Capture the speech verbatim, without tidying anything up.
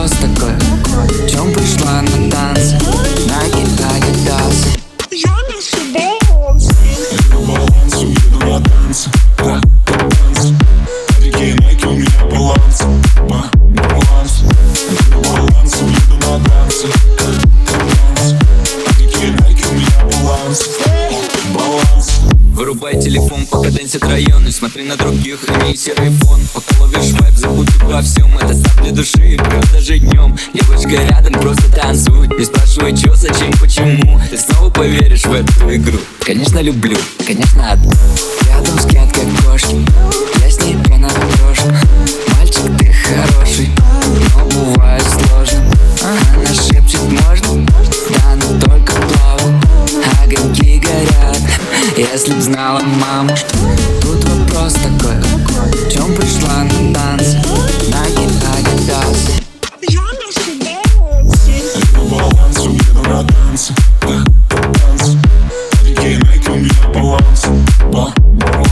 вопрос такой: чем пришла на танцы? Ноги, Адидасы. Я на себе Я на балансе, еду на танцы, да, танцы. Такие найки, у меня баланс, ба, баланс. Я на балансе, еду на танцы, да, танцы. Такие найки, у меня баланс, баланс. Вырубай телефон, пока дэнсит район. И смотри на других, имей серый фон. Пока ловишь вайб, забудь обо всем. Это сам для души, прям даже днем. Девочка рядом, просто танцуй. Не спрашивай, чё, зачем, почему. Ты снова поверишь в эту игру. Конечно, люблю, конечно, одну. Рядом скет, как кошки, я с ней прямо на дорожку. Мальчик, ты хороший, но бывает сложно. Она шепчет, можно, да, но только плавно. Огоньки горят, если б знала мама. Тут вопрос такой: чем пришла на танцы? Ноги, Адидасы. Я на себе Я на балансе, еду на танцы, да, танцы. Такие найки, у меня баланс, ба, баланс.